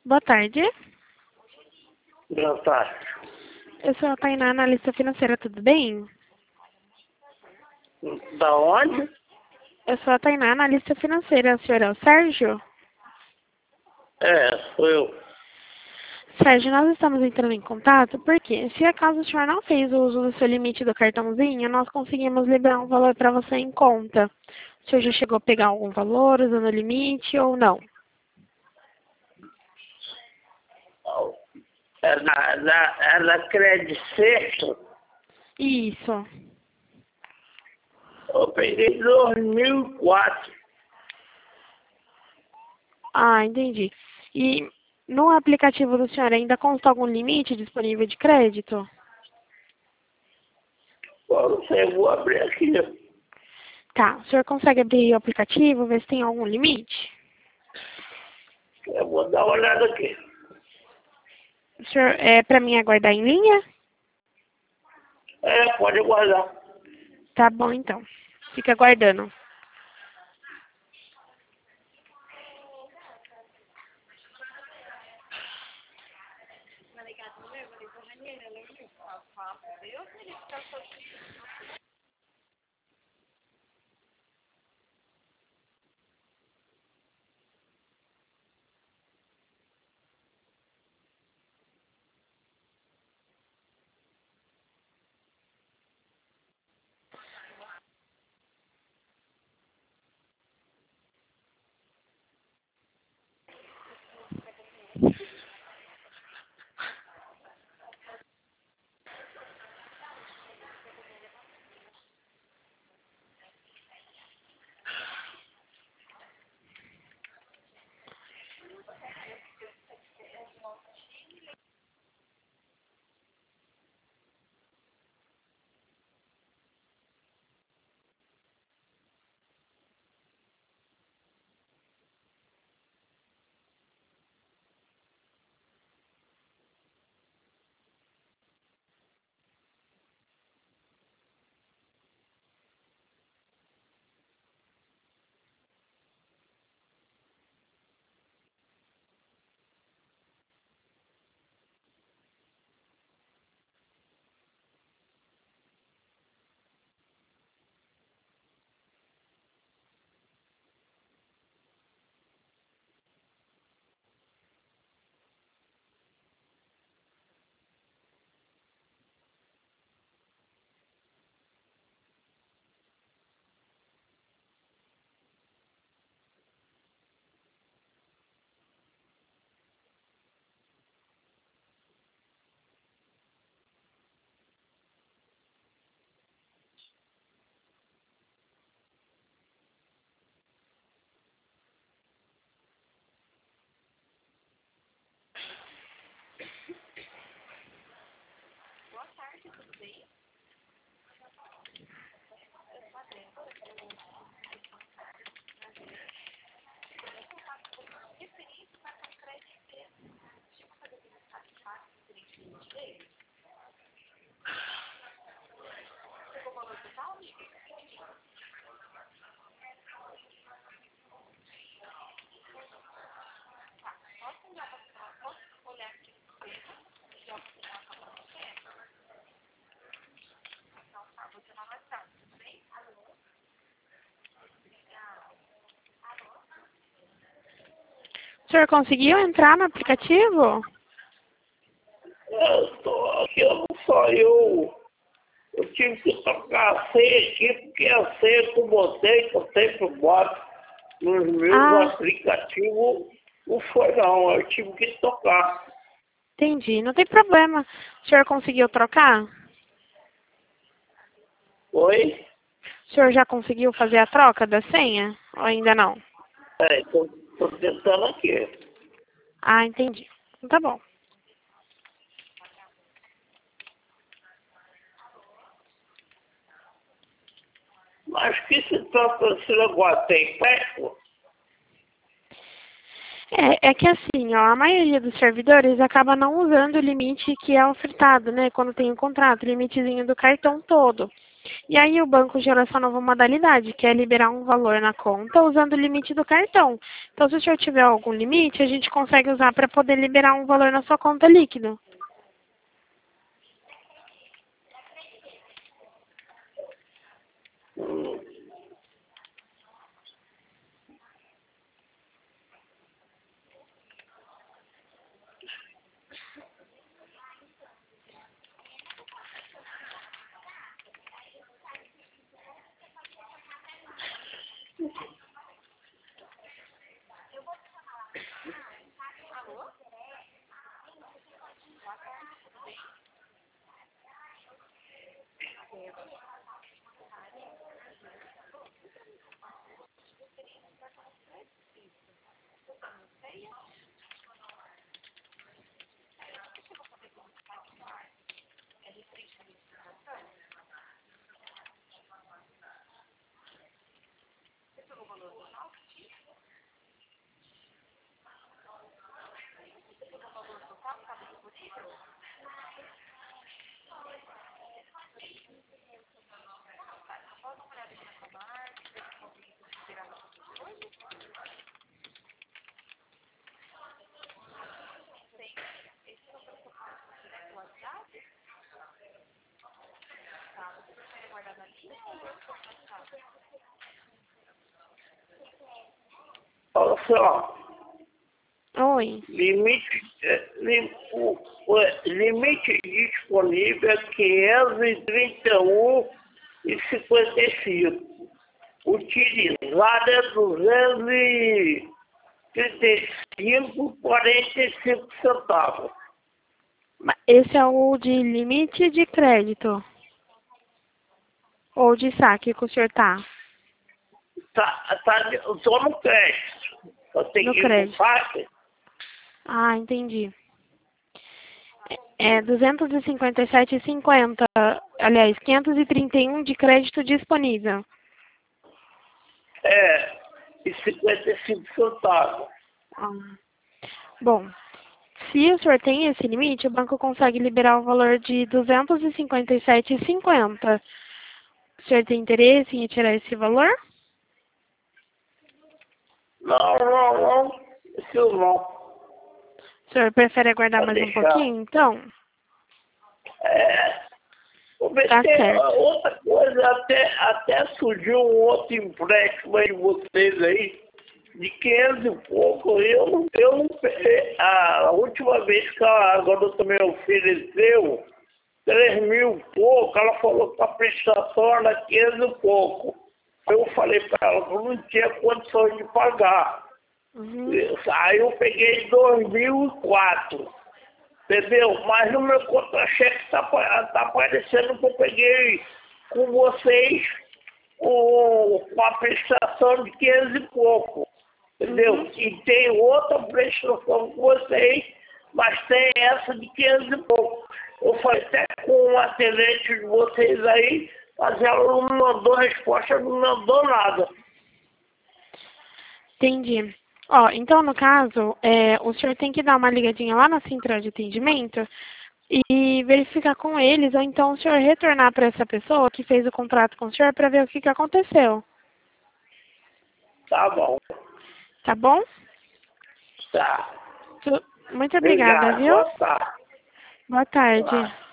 Boa tarde. Boa tarde. Eu sou a Tainá, analista financeira, tudo bem? Da onde? Eu sou a Tainá, analista financeira. O senhor é o Sérgio? Sou eu. Sérgio, nós estamos entrando em contato porque, se acaso o senhor não fez o uso do seu limite do cartãozinho, nós conseguimos liberar um valor para você em conta. O senhor já chegou a pegar algum valor usando o limite ou não? É da Credit Sexto. Isso. Eu peguei em 2004. Ah, entendi. E no aplicativo do senhor ainda consta algum limite disponível de crédito? Eu não sei, vou abrir aqui. Tá, o senhor consegue abrir o aplicativo, ver se tem algum limite? Eu vou dar uma olhada aqui. O senhor, para mim aguardar em linha? Pode guardar. Tá bom, então. Fica aguardando. O senhor conseguiu entrar no aplicativo? Eu tô aqui, eu não só eu tive que trocar a senha aqui, porque a senha que eu botei, que eu sempre boto nos meus aplicativos, não foi não, eu tive que tocar. Entendi. Não tem problema. O senhor conseguiu trocar? Oi? O senhor já conseguiu fazer a troca da senha? Ou ainda não? Tô tentando aqui. Ah, entendi. Então tá bom. Mas que se trata esse negócio? Tem empréstimo? É que assim, ó, a maioria dos servidores acaba não usando o limite que é ofertado, né? Quando tem um contrato, o limitezinho do cartão todo. E aí o banco gerou essa nova modalidade, que é liberar um valor na conta usando o limite do cartão. Então, se o senhor tiver algum limite, a gente consegue usar para poder liberar um valor na sua conta líquido. Olha só, Oi. o limite disponível é 531,55. Utilizado é 235,45 centavos. Esse é o de limite de crédito ou de saque que o senhor tá? Eu tô no crédito. Eu tenho No que ir no crédito. saque. Ah, entendi. É 257,50. Aliás, 531 de crédito disponível. E 55 centavos. Ah. Bom, se o senhor tem esse limite, o banco consegue liberar o valor de 257,50. O senhor tem interesse em retirar esse valor? Não. Isso não. O senhor prefere aguardar Pode mais um deixar. pouquinho, então? Vou ver Tá se tem certo. outra coisa. Até surgiu um outro empréstimo aí de vocês aí, de 500 e pouco. Eu não peguei. A última vez que a garota me ofereceu 3.000 e pouco, ela falou que a prestação era 500 e pouco. Eu falei para ela que eu não tinha condições de pagar. Uhum. Aí eu peguei 2004, entendeu? Mas no meu contra-cheque tá aparecendo que eu peguei com vocês com a prestação de 500 e pouco, entendeu? Uhum. E tem outra prestação com vocês, mas tem essa de 500 e pouco. Eu falei até com um atendente de vocês aí, mas ela não me mandou resposta, não me mandou nada. Entendi. Ó, então, no caso, o senhor tem que dar uma ligadinha lá na central de atendimento e verificar com eles, ou então o senhor retornar para essa pessoa que fez o contrato com o senhor para ver o que aconteceu. Tá bom. Tá bom? Tá. Muito obrigada, Obrigado. viu? Boa tarde. Boa tarde. Tá.